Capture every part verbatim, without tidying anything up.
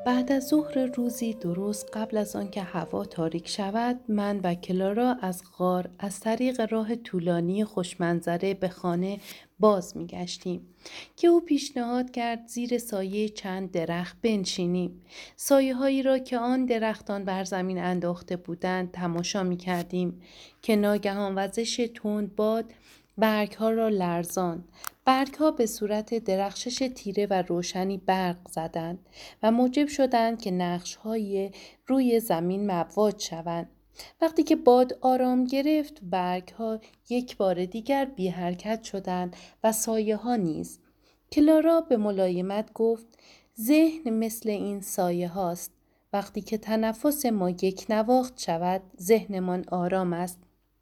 بعد از ظهر روزی درست قبل از آن که هوا تاریک شود، من و کلارا از غار از طریق راه طولانی خوشمنظره به خانه باز می گشتیم که او پیشنهاد کرد زیر سایه چند درخت بنشینیم. سایه هایی را که آن درختان بر زمین انداخته بودند تماشا می کردیم که ناگهان وزش تند باد برگ ها را لرزاند. برگ ها به صورت درخشش تیره و روشنی برق زدند و موجب شدند که نقش های روی زمین مواج شوند. وقتی که باد آرام گرفت، برگ ها یک بار دیگر بی حرکت شدند و سایه ها نیز. کلارا به ملایمت گفت: ذهن مثل این سایه هاست. وقتی که تنفس ما یک نواخت شود، ذهنمان آرام است.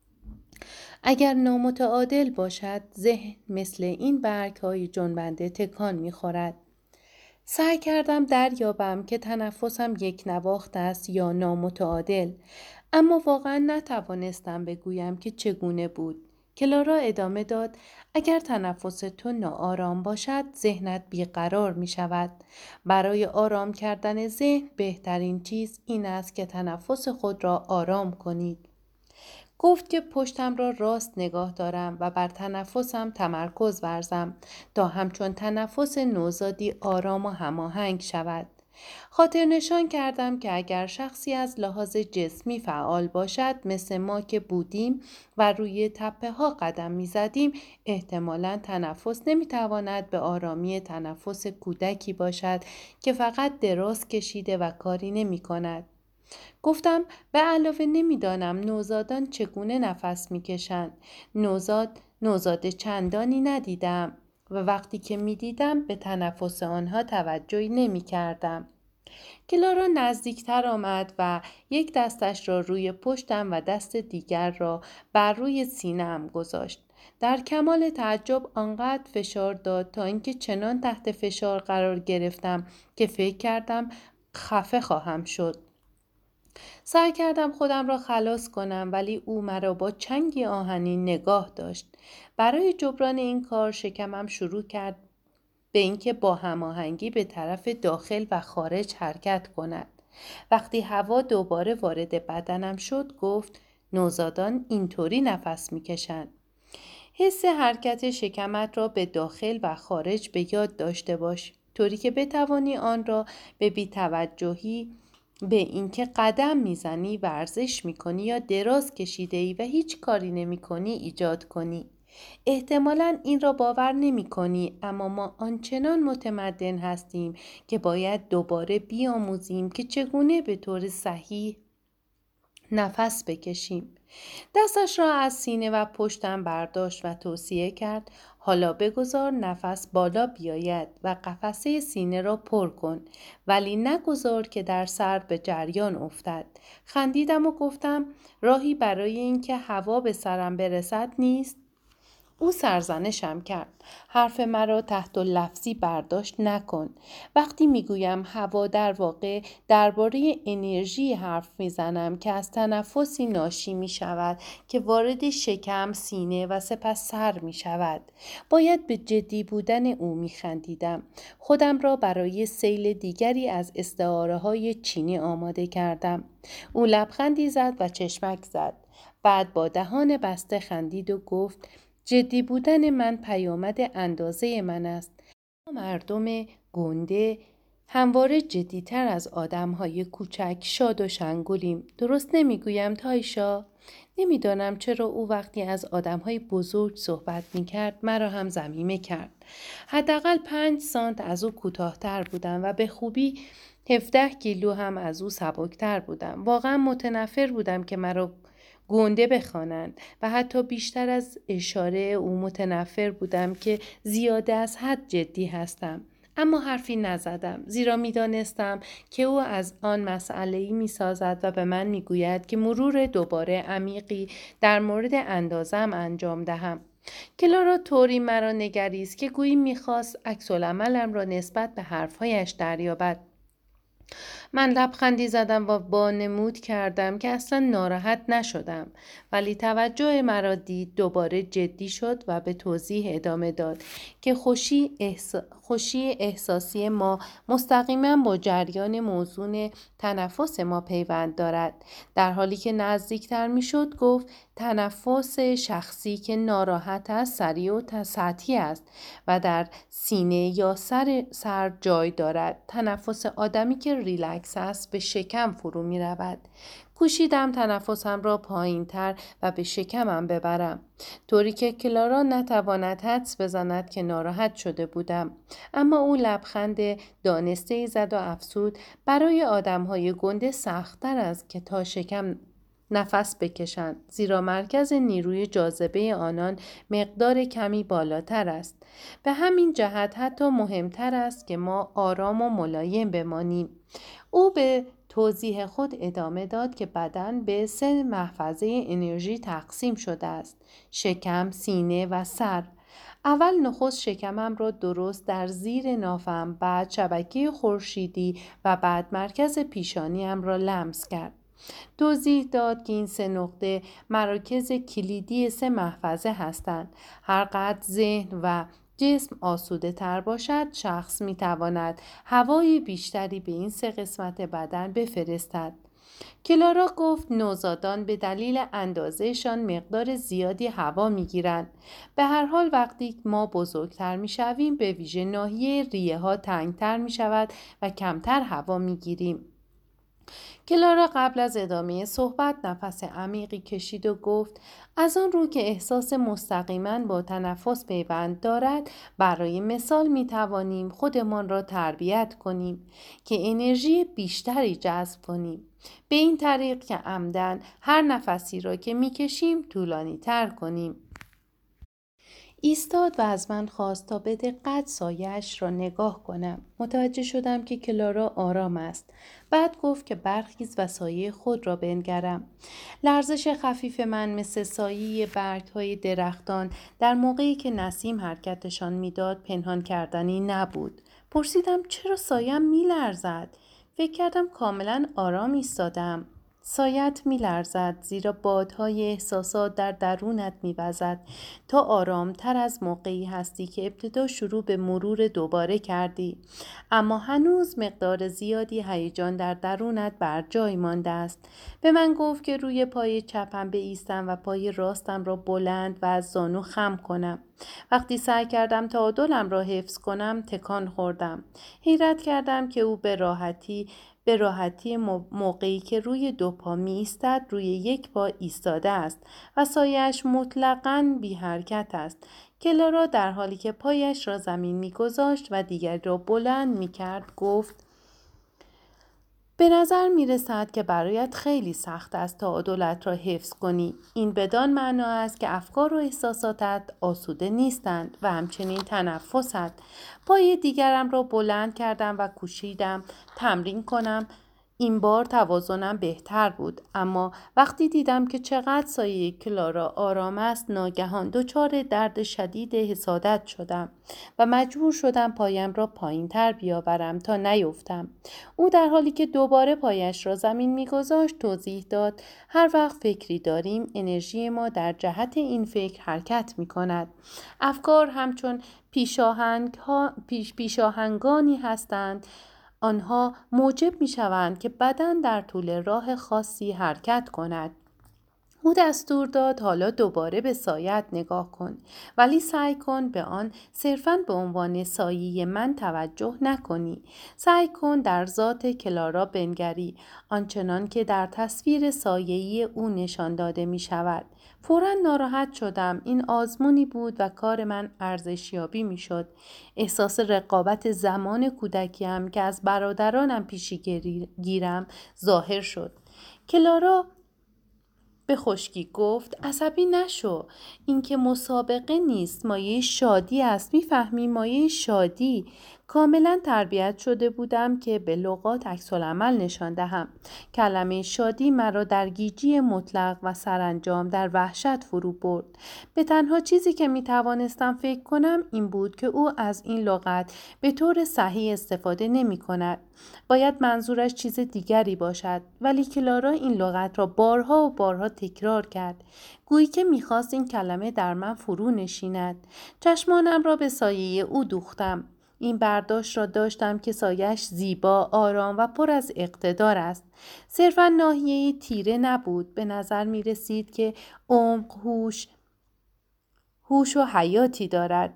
اگر نامتعادل باشد، ذهن مثل این برگ های جنبنده تکان می خورد. سعی کردم دریابم که تنفسم یک نواخت است یا نامتعادل، اما واقعا نتوانستم بگویم که چگونه بود. کلارا ادامه داد: اگر تنفس تو ناآرام باشد، ذهنت بیقرار می شود. برای آرام کردن ذهن بهترین چیز این است که تنفس خود را آرام کنید. گفت که پشتم را راست نگاه دارم و بر تنفسم تمرکز ورزم تا همچون تنفس نوزادی آرام و هماهنگ شود. خاطر نشان کردم که اگر شخصی از لحاظ جسمی فعال باشد، مثل ما که بودیم و روی تپه ها قدم می زدیم، احتمالاً تنفس نمی تواند به آرامی تنفس کودکی باشد که فقط دراز کشیده و کاری نمی کند. گفتم به علاوه نمیدانم نوزادان چگونه نفس میکشند. نوزاد نوزاد چندانی ندیدم و وقتی که میدیدم به تنفس آنها توجهی نمی کردم. کلارا نزدیکتر آمد و یک دستش را روی پشتم و دست دیگر را بر روی سینه‌ام گذاشت. در کمال تعجب آنقدر فشار داد تا اینکه چنان تحت فشار قرار گرفتم که فکر کردم خفه خواهم شد. سعی کردم خودم را خلاص کنم، ولی او مرا با چنگی آهنین نگاه داشت. برای جبران این کار شکمم شروع کرد به اینکه با هماهنگی به طرف داخل و خارج حرکت کند. وقتی هوا دوباره وارد بدنم شد، گفت: نوزادان اینطوری نفس میکشند. حس حرکت شکمت را به داخل و خارج به یاد داشته باش، طوری که بتوانی آن را به بی‌توجهی به اینکه قدم میزنی، ورزش میکنی یا دراز کشیده ای و هیچ کاری نمی کنی ایجاد کنی. احتمالاً این را باور نمی کنی، اما ما آنچنان متمدن هستیم که باید دوباره بیاموزیم که چگونه به طور صحیح نفس بکشیم. دستش را از سینه و پشتم برداشت و توصیه کرد: حالا بگذار نفس بالا بیاید و قفسه سینه را پر کن، ولی نگذار که در سر به جریان افتد. خندیدم و گفتم: راهی برای اینکه هوا به سرم برسد نیست؟ او سرزنشم کرد: حرف مرا تحت لفظی برداشت نکن. وقتی میگویم هوا، در واقع درباره انرژی حرف میزنم که از تنفسی ناشی می شود که وارد شکم، سینه و سپس سر می شود. باید به جدی بودن او می خندیدم. خودم را برای سیل دیگری از استعاره های چینی آماده کردم. او لبخندی زد و چشمک زد. بعد با دهان بسته خندید و گفت: جدی بودن من پیامد اندازه من است. ما مردم گنده همواره جدیتر از آدمهای کوچک شاد و شنگولیم. درست نمیگویم تایشا؟ نمیدانم چرا او وقتی از آدمهای بزرگ صحبت میکرد مرا هم ضمیمه کرد. حداقل پنج سانت از او کوتاهتر بودم و به خوبی هفده کیلو هم از او سبکتر بودم. واقعا متنفر بودم که مرا گنده بخوانند و حتی بیشتر از اشاره او متنفر بودم که زیاده از حد جدی هستم. اما حرفی نزدم، زیرا می دانستم که او از آن مسئله‌ای می سازد و به من می گوید که مرور دوباره عمیقی در مورد اندازم انجام دهم. کلارا طوری مرا نگریست که گویی می خواست عکس‌العملم را نسبت به حرفهایش دریابد. من لبخندی زدم و وانمود کردم که اصلا ناراحت نشدم، ولی توجه مرا دید دوباره جدی شد و به توضیح ادامه داد که خوشی, احسا... خوشی احساسی ما مستقیما با جریان موزون تنفس ما پیوند دارد. در حالی که نزدیکتر می شد گفت تنفس شخصی که ناراحت است سریع و سطحی است و در سینه یا سر سر جای دارد. تنفس آدمی که ریلکس است به شکم فرو می رود. کوشیدم تنفسم را پایین تر و به شکمم ببرم، طوری که کلارا نتواند حدس بزند که ناراحت شده بودم. اما او لبخند دانسته ای زد و افسود برای آدمهای گنده سخت‌تر است که تا شکم نفس بکشند، زیرا مرکز نیروی جاذبه آنان مقدار کمی بالاتر است. به همین جهت حتی مهمتر است که ما آرام و ملایم بمانیم. او به توضیح خود ادامه داد که بدن به سه محفظه انرژی تقسیم شده است: شکم، سینه و سر. اول نخست شکمم را درست در زیر نافم، بعد شبکه خورشیدی و بعد مرکز پیشانیم را لمس کرد. توضیح داد که این سه نقطه مراکز کلیدی سه محفظه هستند. هر قدر ذهن و جسم آسوده تر باشد، شخص می تواند هوای بیشتری به این سه قسمت بدن بفرستد. کلارا گفت نوزادان به دلیل اندازهشان مقدار زیادی هوا می گیرند. به هر حال وقتی ما بزرگتر می شویم به ویژه ناحیه ریه ها تنگتر می شود و کمتر هوا می گیریم. کلارا قبل از ادامه صحبت نفس عمیقی کشید و گفت از آن رو که احساس مستقیما با تنفس پیوند دارد، برای مثال می توانیم خودمان را تربیت کنیم که انرژی بیشتری جذب کنیم، به این طریق که عمدن هر نفسی را که می کشیم طولانی تر کنیم. ایستاد و از من خواست تا به دقت سایه‌اش را نگاه کنم. متوجه شدم که کلارا آرام است. بعد گفت که برخیز و سایه خود را بنگرم. لرزش خفیف من مثل سایه برگ‌های درختان در موقعی که نسیم حرکتشان میداد پنهان کردنی نبود. پرسیدم چرا سایم میلرزد؟ فکر کردم کاملا آرام ایستادم. سایت می لرزد زیرا بادهای احساسات در درونت می وزد تا آرامتر از موقعی هستی که ابتدا شروع به مرور دوباره کردی، اما هنوز مقدار زیادی هیجان در درونت بر جای مانده است. به من گفت که روی پای چپم بایستم و پای راستم را بلند و از زانو خم کنم. وقتی سعی کردم تعادلم را حفظ کنم تکان خوردم. حیرت کردم که او به راحتی به راحتی موقعی که روی دو پا می ایستد روی یک پا ایستاده است و سایه‌اش مطلقاً بی حرکت است. کلارا در حالی که پایش را زمین می گذاشت و دیگر را بلند می کرد گفت به نظر می رسد که برایت خیلی سخت است تعادلت را حفظ کنی. این بدان معنا است که افکار و احساساتت آسوده نیستند و همچنین تنفست. پای دیگرم را بلند کردم و کوشیدم تمرین کنم. این بار توازنم بهتر بود، اما وقتی دیدم که چقدر سایه کلارا آرام است ناگهان دچار درد شدید حسادت شدم و مجبور شدم پایم را پایین تر بیاورم تا نیفتم. او در حالی که دوباره پایش را زمین میگذاشت توضیح داد هر وقت فکری داریم انرژی ما در جهت این فکر حرکت می کند. افکار همچون پیشاهنگ ها پیش پیشاهنگانی هستند. آنها موجب می شوند که بدن در طول راه خاصی حرکت کند. او دستور داد حالا دوباره به سایت نگاه کن، ولی سعی کن به آن صرفاً به عنوان سایه من توجه نکنی. سعی کن در ذات کلارا بنگری، آنچنان که در تصویر سایه‌ای او نشان داده می شود. فوراً ناراحت شدم. این آزمونی بود و کار من ارزشیابی می شد. احساس رقابت زمان کودکیم که از برادرانم پیشی گیرم ظاهر شد. کلارا به خشکی گفت عصبی نشو، این که مسابقه نیست، مایه شادی است. میفهمی؟ مایه شادی. کاملا تربیت شده بودم که به لغات عکس‌العمل نشان دهم. کلمه شادی مرا در گیجی مطلق و سرانجام در وحشت فرو برد. به تنها چیزی که می توانستم فکر کنم این بود که او از این لغت به طور صحیح استفاده نمی کند. باید منظورش چیز دیگری باشد، ولی کلارا این لغت را بارها و بارها تکرار کرد، گویی که می‌خواست این کلمه در من فرو نشیند. چشمانم را به سایه او دوختم. این برداشت را داشتم که سایش زیبا، آرام و پر از اقتدار است. صرفاً ناحیه‌ای تیره نبود. به نظر می رسید که عمق، هوش، هوش و حیاتی دارد.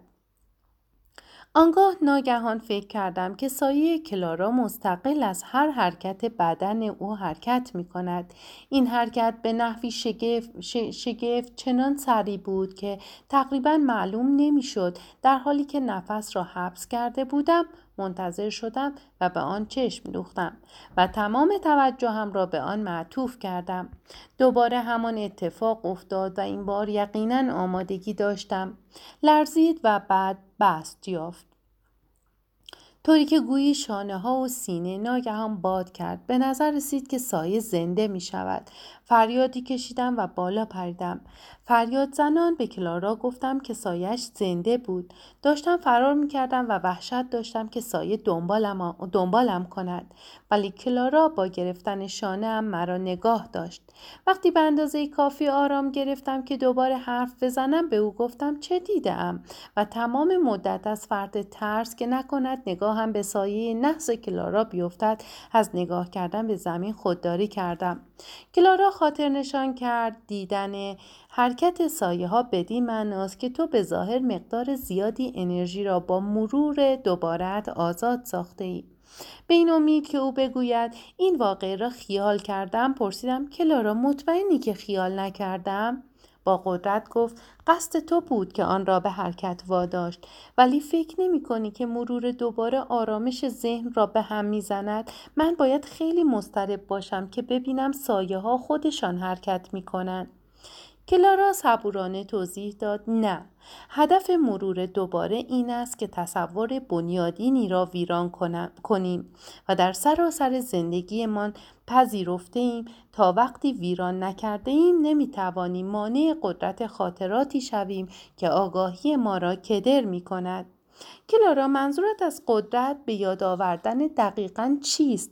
آنگاه ناگهان فکر کردم که سایه کلارا مستقل از هر حرکت بدن او حرکت می کند. این حرکت به نحوی شگفت, شگفت چنان سریع بود که تقریبا معلوم نمی شد. در حالی که نفس را حبس کرده بودم منتظر شدم و به آن چشم دوختم و تمام توجهم را به آن معطوف کردم. دوباره همان اتفاق افتاد و این بار یقیناً آمادگی داشتم. لرزید و بعد بست یافت. طوری که گویی شانه ها و سینه ناگهان باد کرد. به نظر رسید که سایه زنده می شود. فریادی کشیدم و بالا پریدم. فریاد زنان به کلارا گفتم که سایه‌اش زنده بود. داشتم فرار می کردم و وحشت داشتم که سایه دنبالم, دنبالم کند. ولی کلارا با گرفتن شانه ام مرا نگاه داشت. وقتی به اندازه کافی آرام گرفتم که دوباره حرف بزنم به او گفتم چه دیدم و تمام مدت از فرط ترس که نکند نگاهم به سایه نحس کلارا بیفتد از نگاه کردن به زمین خودداری کردم. کلارا خاطر نشان کرد دیدن حرکت سایه ها بدین معناست که تو به ظاهر مقدار زیادی انرژی را با مرور دوبارت آزاد ساخته ای. به این امید که او بگوید این واقعه را خیال کردم پرسیدم کلارا مطمئنی که خیال نکردم؟ با قدرت گفت قصد تو بود که آن را به حرکت واداشت، ولی فکر نمی کنی که مرور دوباره آرامش ذهن را به هم می زند؟ من باید خیلی مضطرب باشم که ببینم سایه ها خودشان حرکت می کنند. کلارا صبورانه توضیح داد نه، هدف مرور دوباره این است که تصور بنیادینی را ویران کنیم و در سراسر زندگیمان پذیرفته ایم تا وقتی ویران نکرده ایم نمی توانیم مانع قدرت خاطراتی شویم که آگاهی ما را کدر می کند. کلارا منظورت از قدرت به یاد آوردن دقیقاً چیست؟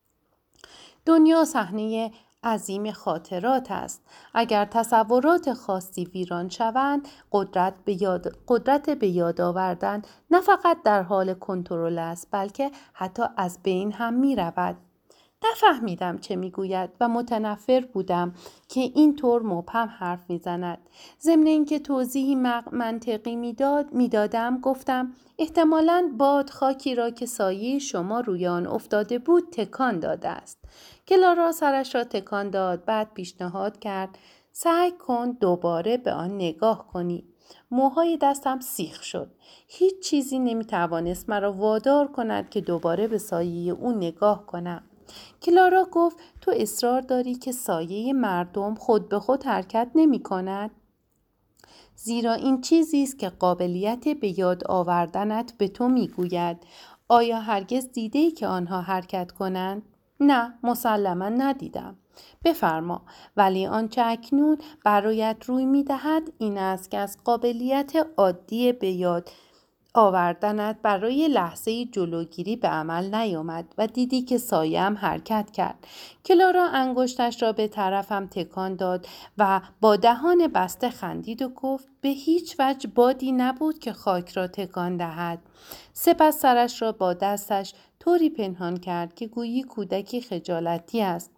دنیا صحنه عظیم خاطرات است. اگر تصورات خاصی ویران شوند، قدرت به یاد قدرت به یاد آوردن نه فقط در حال کنترل است، بلکه حتی از بین هم می رود. نفهمیدم چه میگوید و متنفر بودم که این طور مبهم حرف میزند. ضمن اینکه توضیحی منطقی میداد میدادم گفتم احتمالاً باد خاکی را که سایه شما روی آن افتاده بود تکان داده است. کلارا سرش را تکان داد، بعد پیشنهاد کرد سعی کن دوباره به آن نگاه کنی. موهای دستم سیخ شد. هیچ چیزی نمیتوانست مرا وادار کند که دوباره به سایه او نگاه کنم. کلارا گفت تو اصرار داری که سایه مردم خود به خود حرکت نمی کند؟ زیرا این چیزی است که قابلیت به یاد آوردنت به تو می گوید. آیا هرگز دیده‌ای که آنها حرکت کنند؟ نه، مسلما ندیدم. بفرما، ولی آنچه اکنون برایت روی می دهد این است که از قابلیت عادی به یاد آوردنت برای لحظه جلوگیری به عمل نیامد و دیدی که سایم حرکت کرد. کلارا انگشتش را به طرفم تکان داد و با دهان بسته خندید و گفت به هیچ وجه بادی نبود که خاک را تکان دهد. سپس سرش را با دستش طوری پنهان کرد که گویی کودکی خجالتی است.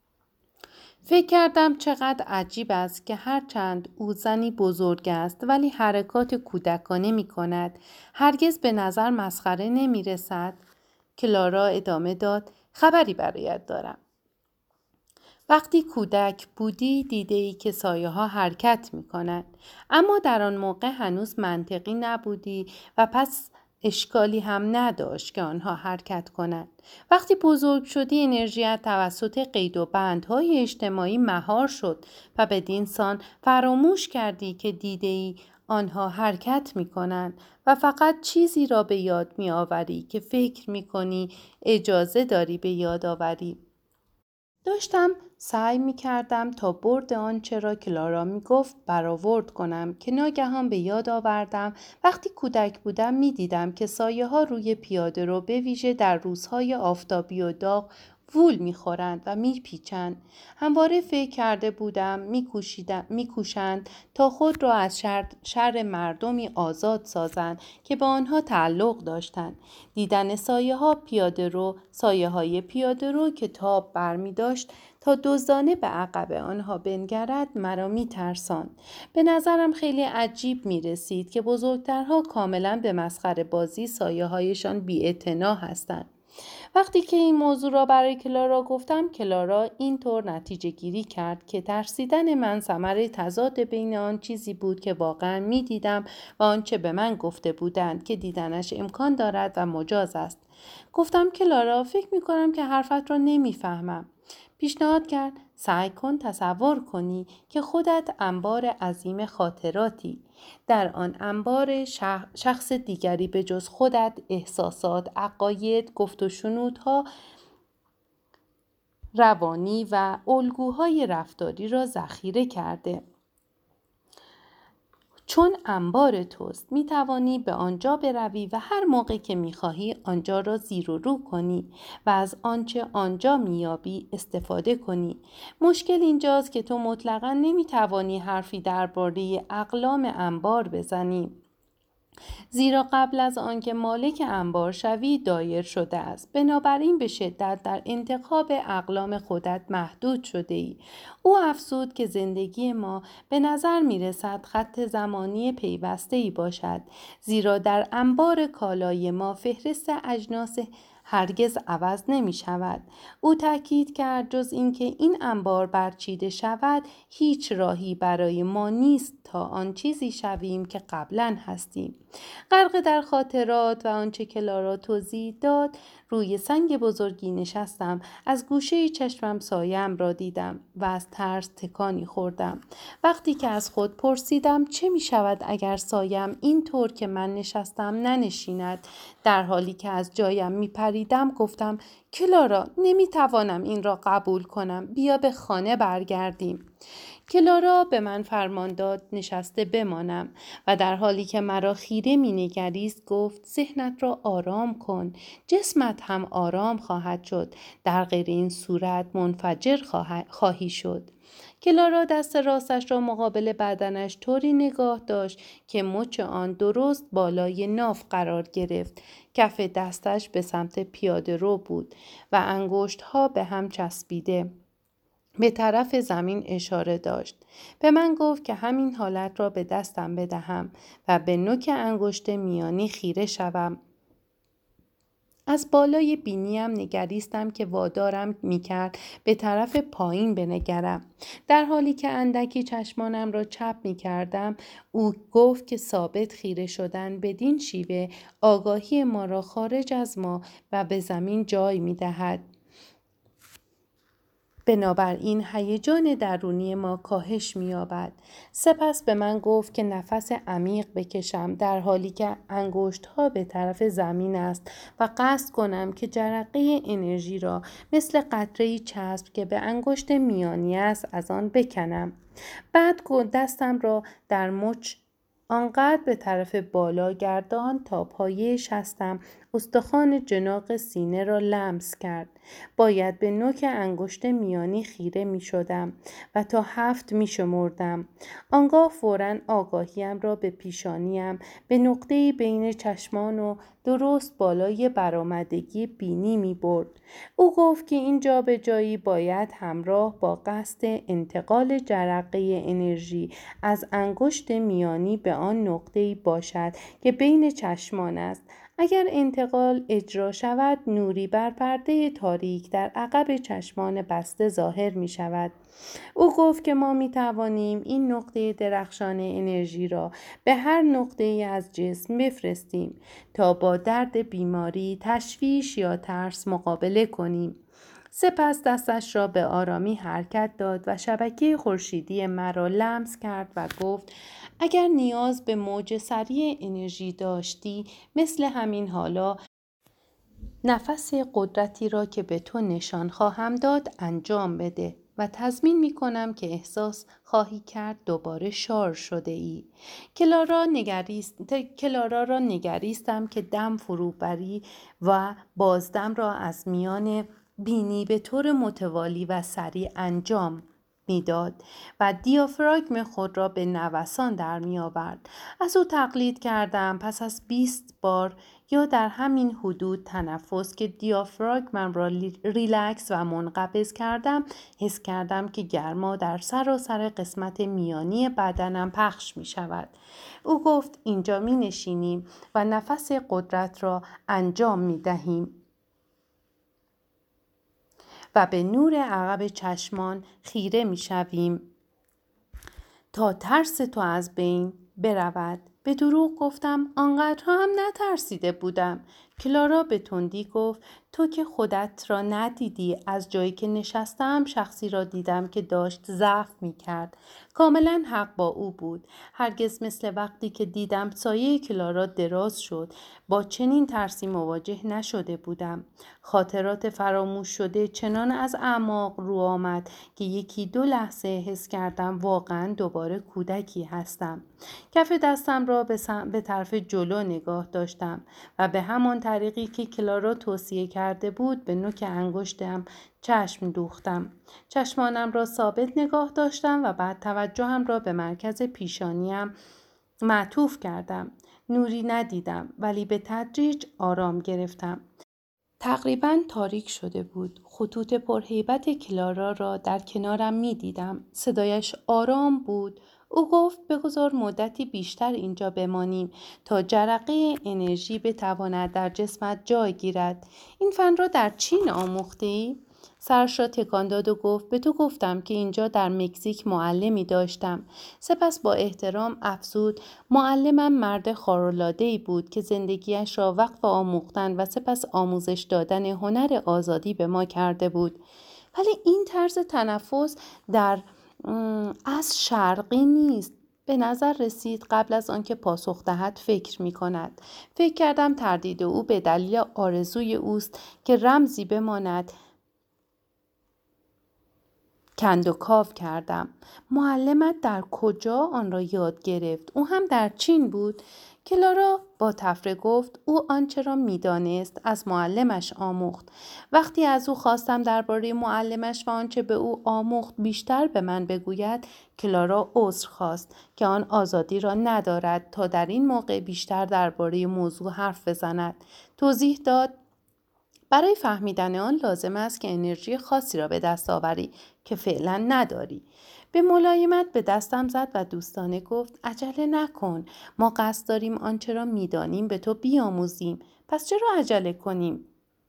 فکر کردم چقدر عجیب است که هرچند او زنی بزرگ است ولی حرکات کودکانه می کند. هرگز به نظر مسخره نمی رسد. کلارا ادامه داد خبری برایت دارم. وقتی کودک بودی دیده ای که سایه ها حرکت می کند. اما در آن موقع هنوز منطقی نبودی و پس اشکالی هم نداشت که آنها حرکت کنند. وقتی بزرگ شدی انرژیت توسط قید و بندهای اجتماعی مهار شد و بدین سان فراموش کردی که دیده‌ای آنها حرکت می کنند و فقط چیزی را به یاد می آوری که فکر می کنی اجازه داری به یاد آوری. داشتم سعی می کردم تا برد آنچه را کلارا می گفت برآورد کنم که ناگهان به یاد آوردم وقتی کودک بودم می دیدم که سایه ها روی پیاده رو به ویژه در روزهای آفتابی و داغ وول می خورند و می پیچند. همواره فکر کرده بودم می کوشند تا خود را از شر, شر مردمی آزاد سازند که به آنها تعلق داشتند. دیدن سایه ها پیاده رو سایه های پیاده رو که تاب برمی داشت تا دزدانه به عقب آنها بنگرد مرا می ترساند. به نظرم خیلی عجیب می رسید که بزرگترها کاملا به مسخره بازی سایه هایشان بی‌اعتنا هستند. وقتی که این موضوع را برای کلارا گفتم، کلارا اینطور نتیجه گیری کرد که ترسیدن من ثمره تضاد بین آن چیزی بود که واقعا می دیدم و آنچه به من گفته بودند که دیدنش امکان دارد و مجاز است. گفتم کلارا، فکر می کنم که حرفت را نمی فهمم. پیشنهاد کرد سعی کن تصور کنی که خودت انبار عظیم خاطراتی. در آن انبار شخص دیگری به جز خودت احساسات، عقاید، گفت و شنودها روانی و الگوهای رفتاری را ذخیره کرده. چون انبار توست می توانی به آنجا بروی و هر موقع که می خواهی آنجا را زیر و رو کنی و از آنچه آنجا می یابی استفاده کنی. مشکل اینجاست که تو مطلقاً نمی توانی حرفی درباره اقلام انبار بزنی. زیرا قبل از آنکه مالک انبار شوی دایر شده است. بنابراین به شدت در انتخاب اقلام خودت محدود شده ای. او افزود که زندگی ما به نظر می رسد خط زمانی پیوسته ای باشد. زیرا در انبار کالای ما فهرست اجناس هرگز عوض نمی شود. او تاکید کرد جز اینکه این انبار برچیده شود هیچ راهی برای ما نیست تا آن چیزی شویم که قبلا هستیم. غرق در خاطرات و آنچه کلارا توضیح داد روی سنگ بزرگی نشستم. از گوشه چشمم سایم را دیدم و از ترس تکانی خوردم. وقتی که از خود پرسیدم چه می شود اگر سایم این طور که من نشستم ننشیند، در حالی که از جایم می پریدم گفتم کلارا نمی توانم این را قبول کنم، بیا به خانه برگردیم. کلارا به من فرمان داد نشسته بمانم و در حالی که مرا خیره می نگریست گفت ذهنت را آرام کن، جسمت هم آرام خواهد شد، در غیر این صورت منفجر خواهی شد. کلارا دست راستش را مقابل بدنش طوری نگاه داشت که مچ آن درست بالای ناف قرار گرفت. کف دستش به سمت پیاده رو بود و انگشت‌ها به هم چسبیده. به طرف زمین اشاره داشت. به من گفت که همین حالت را به دستم بدهم و به نوک انگشت میانی خیره شوم. از بالای بینیم نگریستم که وادارم میکرد به طرف پایین بنگرم. در حالی که اندکی چشمانم را چپ میکردم او گفت که ثابت خیره شدن بدین شیوه آگاهی ما را خارج از ما و به زمین جای میدهد. بنابراین هیجان درونی ما کاهش می‌یابد. سپس به من گفت که نفس عمیق بکشم در حالی که انگشت‌ها به طرف زمین است و قصد کنم که جرقه انرژی را مثل قطره‌ای چسب که به انگشت میانی است از آن بکنم. بعد دستم را در مچ آنقدر به طرف بالا گردان تا پایه شستم استخوان جناق سینه را لمس کرد. باید به نوک انگشت میانی خیره می شدم و تا هفت می شمردم. آنگاه فوراً آگاهیم را به پیشانیم به نقطه‌ای بین چشمان و درست بالای برآمدگی بینی می برد. او گفت که این جا به جایی باید همراه با قصد انتقال جرقه انرژی از انگشت میانی به آن نقطه‌ای باشد که بین چشمان است. اگر انتقال اجرا شود نوری بر پرده تاریک در عقب چشمان بسته ظاهر می شود. او گفت که ما می توانیم این نقطه درخشان انرژی را به هر نقطه ای از جسم بفرستیم تا با درد بیماری، تشویش یا ترس مقابله کنیم. سپس دستش را به آرامی حرکت داد و شبکه خورشیدی مرا لمس کرد و گفت اگر نیاز به موج سریع انرژی داشتی مثل همین حالا نفس قدرتی را که به تو نشان خواهم داد انجام بده و تضمین می کنم که احساس خواهی کرد دوباره شارژ شده ای. کلارا, نگریست... کلارا را نگریستم که دم فرو بری و بازدم را از میان بینی به طور متوالی و سریع انجام میداد و دیافراگم خود را به نوسان در می آورد. از او تقلید کردم. پس از بیست بار یا در همین حدود تنفس که دیافراگمم را ریلکس و منقبض کردم، حس کردم که گرما در سراسر قسمت میانی بدنم پخش می شود. او گفت اینجا می نشینیم و نفس قدرت را انجام می دهیم و به نور عقب چشمان خیره می شویم تا ترس تو از بین برود. به دروغ گفتم آنقدرها هم نترسیده بودم. کلارا به تندی گفت تو که خودت را ندیدی. از جایی که نشستم شخصی را دیدم که داشت ضعف می کرد. کاملا حق با او بود. هرگز مثل وقتی که دیدم سایه کلارا دراز شد با چنین ترسی مواجه نشده بودم. خاطرات فراموش شده چنان از اعماق رو آمد که یکی دو لحظه حس کردم واقعا دوباره کودکی هستم. کف دستم را به, سم... به طرف جلو نگاه داشتم و به همان طریقی که کلارا توصیه کرده بود به نوک انگشتم چشم دوختم. چشمانم را ثابت نگاه داشتم و بعد توجهم را به مرکز پیشانیم معطوف کردم. نوری ندیدم ولی به تدریج آرام گرفتم. تقریباً تاریک شده بود. خطوط پرهیبت کلارا را در کنارم می دیدم. صدایش آرام بود. او گفت بگذار مدتی بیشتر اینجا بمانیم تا جرقه انرژی بتواند در جسمت جای گیرد. این فن را در چین آموختی؟ سرش را تکان داد و گفت به تو گفتم که اینجا در مکزیک معلمی داشتم. سپس با احترام افزود معلمم مرد خارق‌العاده‌ای بود که زندگیش را وقف آموختن و سپس آموزش دادن هنر آزادی به ما کرده بود. ولی این طرز تنفس در از شرقی نیست. به نظر رسید قبل از آنکه پاسخ دهد فکر می کند. فکر کردم تردید او به دلیل آرزوی اوست که رمزی بماند. کند و کاو کردم. معلمت در کجا آن را یاد گرفت؟ او هم در چین بود؟ کلارا با تفره گفت او آنچه را می‌دانست از معلمش آموخت. وقتی از او خواستم درباره معلمش و آنچه به او آموخت بیشتر به من بگوید، کلارا عذر خواست که آن آزادی را ندارد تا در این موقع بیشتر درباره موضوع حرف بزند. توضیح داد برای فهمیدن آن لازم است که انرژی خاصی را به دست آوری که فعلا نداری. به ملایمت به دستم زد و دوستانه گفت عجله نکن. ما قصد داریم آنچه را می‌دانیم به تو بیاموزیم. پس چرا عجله کنیم؟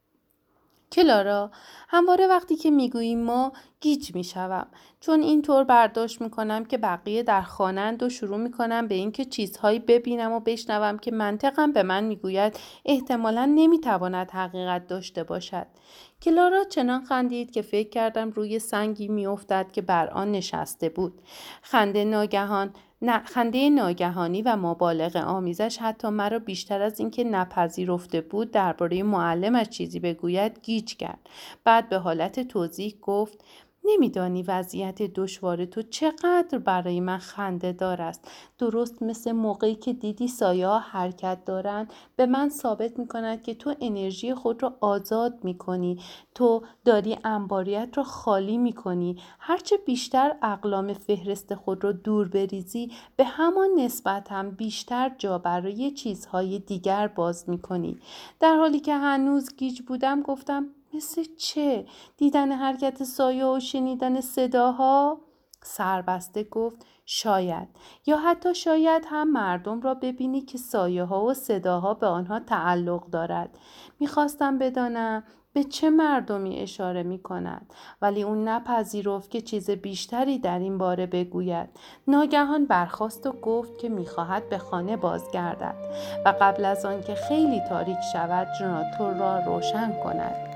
کلارا، همواره وقتی که میگوییم ما گیج میشوم، چون اینطور برداشت میکنم که بقیه در خوانند و شروع میکنم به اینکه چیزهایی ببینم و بشنوم که منطقم به من میگوید احتمالاً نمیتواند حقیقت داشته باشد. کلارا چنان خندید که فکر کردم روی سنگی میافتد که بر آن نشسته بود. خنده ناگهان نه خنده ناگهانی و مبالغه آمیزش حتی مرا بیشتر از اینکه نپذیرفته بود درباره معلمش چیزی بگوید گیج کرد. بعد به حالت توضیح گفت نمیدانی وضعیت دشوار تو چقدر برای من خنده دار است. درست مثل موقعی که دیدی سایه ها حرکت دارند به من ثابت می کند که تو انرژی خود را آزاد می کنی. تو داری انباریت را خالی می کنی. هرچه بیشتر اقلام فهرست خود را دور بریزی به همان نسبت هم بیشتر جا برای چیزهای دیگر باز می کنی. در حالی که هنوز گیج بودم گفتم مثل چه؟ دیدن حرکت سایه و شنیدن صداها؟ سربسته گفت شاید، یا حتی شاید هم مردم را ببینی که سایه ها و صداها به آنها تعلق دارد. میخواستم بدانم به چه مردمی اشاره می کند، ولی اون نپذیرفت که چیز بیشتری در این باره بگوید. ناگهان برخاست و گفت که میخواهد به خانه بازگردد و قبل از آن که خیلی تاریک شود ژنراتور را روشن کند.